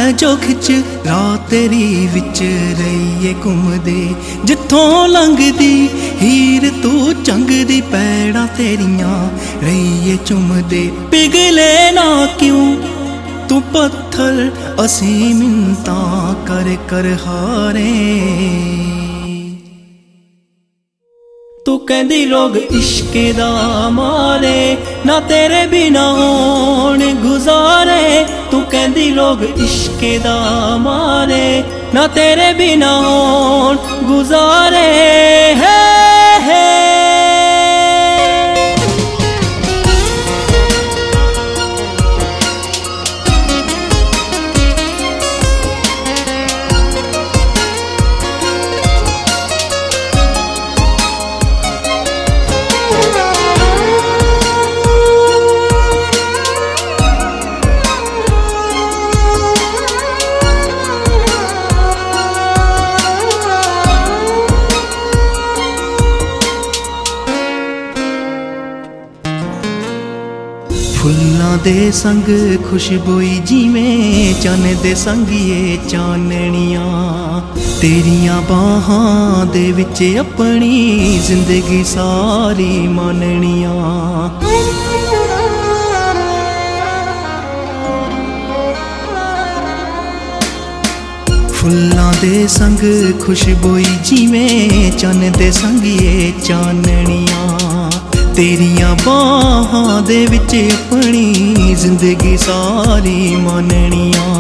जो खिच रात तेरी विच रहीए घुमदे जिथों लंघदी हीर तू चंगदी पैड़ा तेरियां रहीए चुमदे पिघले ना क्यों तू पत्थर असी मिन्नतां कर कर हारे। तू कहंदी लोग इश्के दा मारे ना तेरे बिना होण गुजारे। तू कहंदी लोग इश्के दा मारे ना तेरे बिना होण गुजारे। है फुल्लां दे संग खुशबोई जिवें चन दे संगिए चाननियां तेरियां बाहां दे विच अपनी जिंदगी सारी माननियां। फुल्लां दे संग खुशबोई जिवें चन दे संगिए चाननियां तेरियां बाहां दे विच अपनी जिंदगी सारी माननियां।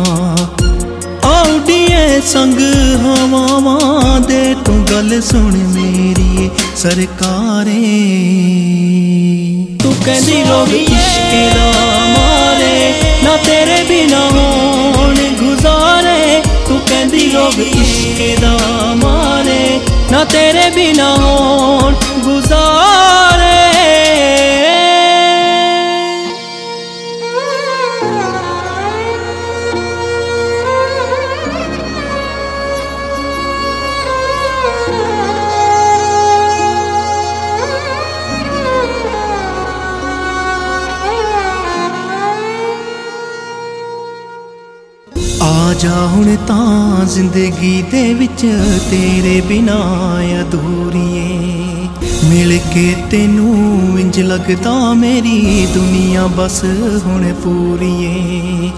औडिए संग हवावां दे तू गल सुन मेरी सरकारे। तू कहंदी लोग इश्के दा मारे ना तेरे बिना होण गुजारे। तू कहंदी लोग इश्के दा मारे ना तेरे बिना होण गुजारे। आजा हुण तां जिंदगी दे विच तेरे बिना अधूरीए मिल के तेनू इंज लगदा मेरी दुनिया बस हुण पूरीए।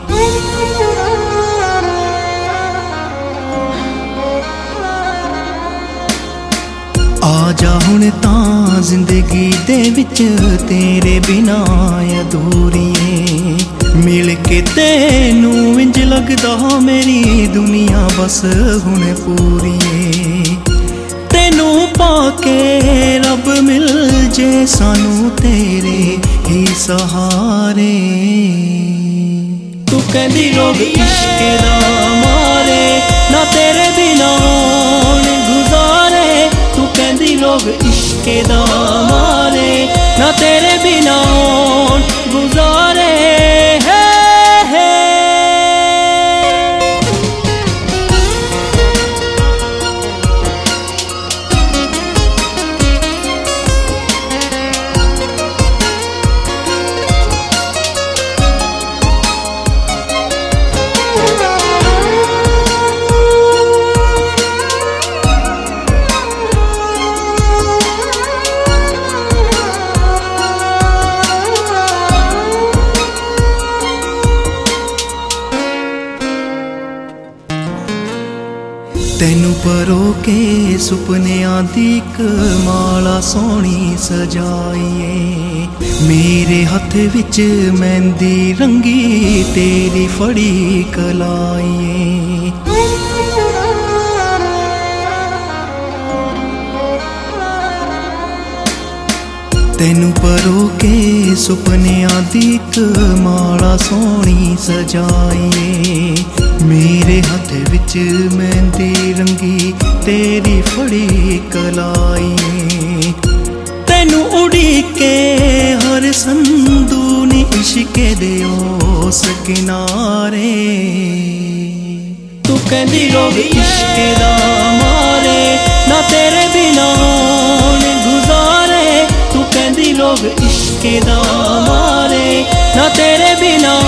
आजा हुण तां जिंदगी दे विच तेरे बिना अधूरीए मिल के तेनू इंज लगदा मेरी दुनिया बस हुण पूरीए। तेनू पाके रब मिल जे सानू तेरे ही सहारे। तू कहंदी लोग इश्के दा मारे ना तेरे बिना होण गुजारे। तू कहंदी लोग इश्के दा मारे ना तेरे बिना होण गुजारे। तेनू परो के सुपनियां दी इक माला सोहनी सजाईए मेरे हथ विच मेहंदी रंगी तेरी फड़ी कलाईए। तेनू परो के सुपनियां दी इक माला सोहनी सजाईए मेरे हथ विच मेहंदी रंगी तेरी फड़ी कलाईए। तेनू उड़ीके हर संदू नी इश्के दे उस किनारे। तू कहंदी लोग इश्के दा मारे ना तेरे बिना होण गुजारे। तू कहंदी लोग इश्के दा मारे ना तेरे बिना